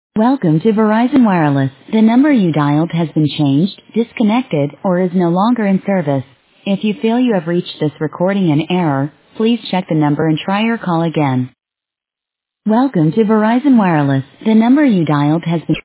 Welcome to Verizon Wireless. The number you dialed has been changed, disconnected, or is no longer in service. If you feel you have reached this recording in error, please check the number and try your call again. Welcome to Verizon Wireless. The number you dialed has been